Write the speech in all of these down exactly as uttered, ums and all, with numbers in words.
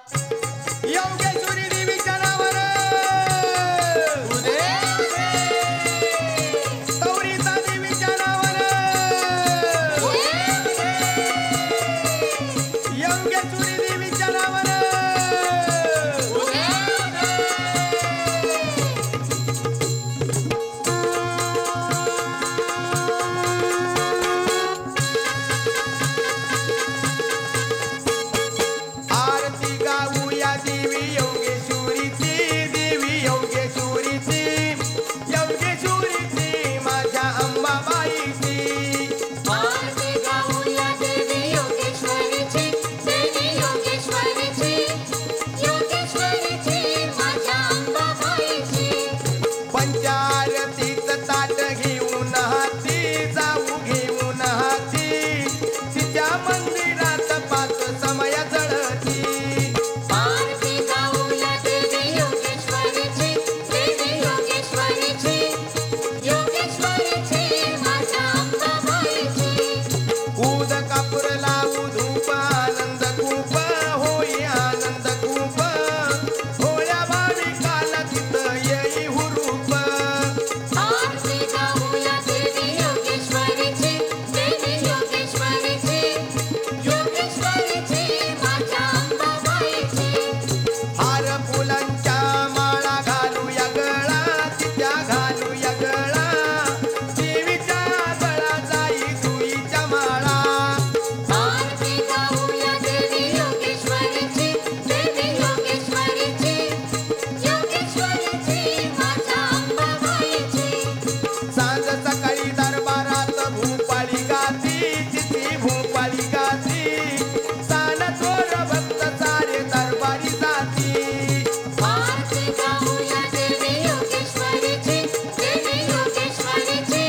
योगेश्वरी देवीच्या नावानं तवरिता देवीच्या नावानं योगेश्वरी देवीच्या नावानं आरती गाऊया देवी योगेश्वरीची देवी योगेश्वरीची योगेश्वरीची माझ्या अंबाबाईची आरती गाऊया देवी योगेश्वरीची देवी योगेश्वरीची योगेश्वरीची माझ्या अंबाबाईची पंचारतीच ताट घेऊन हाती जाऊ घेऊन हाती तिच्या मंदिरात पाच समय जळती आरती गाऊया देवी योगेश्वरीची देवी योगेश्वरीची योगेश्वरीची माझ्या अंबाबाईची ऊद कापूर लावू धूप आनंद खूप होई आनंद खूप होळ्या भाविकाला तिथं येई हुरूप आरती गाऊया देवी योगेश्वरीची देवी योगेश्वरीची योगेश्वरीची माझ्या अंबाबाईची हार फुलांच्या माळा घालूया गळा तिच्या घालूया गळा देवीच्या गळा जाई जुईच्या माळा आरती गाऊया देवी योगेश्वरीची देवी योगेश्वरीची योगेश्वरीची माझ्या अंबाबाईची सांज सकाळी दरबारात भूपाळी गाती तिची भूपाळी गाती सान चोर भक्त सारे दरबारी जाती आरती गाऊया देवी योगेश्वरीची देवी योगेश्वरीची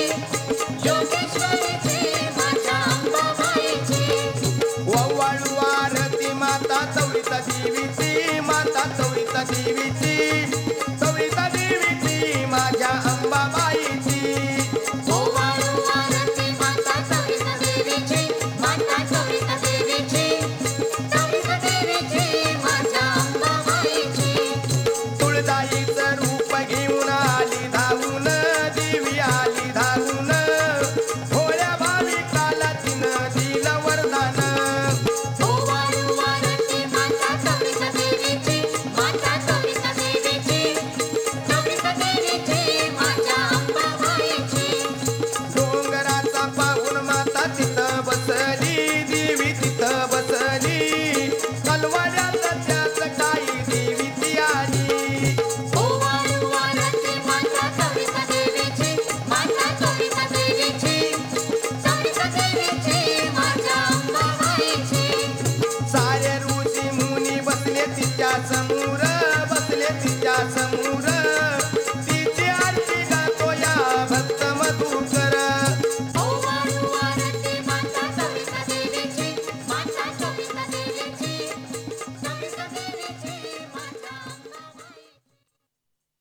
योगेश्वरीची माझ्या अंबाबाईची वव्वाळू आरती माता चौळीता देवीची माता चौळीता देवीची चौळीता देवीची माझ्या अंबाबाईची ओवाळू आरती माता चौरिता देवीची माता चौरिता देवीची चौरिता देवीची माझ्या अंबाबाईची तुळजाईचं रूप घेऊन आली धावून देवी आली धावून भोळ्या भाविकाला तिनं दिलं वरदान ओवाळू आरती माता चौरिता देवीची माता चौरिता देवीची चौरिता देवीची माझ्या अंबाबाईची डोंगराचा पाहून माता तिथं बसली देवी तिथं बसली कलवाड्यात त्याच काही देवी ती आली ओवाळू आरती माता चौरिता देवीची माता चौरिता देवीची चौरिता देवीची माझ्या अंबाबाईची सारे ऋषी मुनी बसले तिच्या समोर बसले तिच्या समोर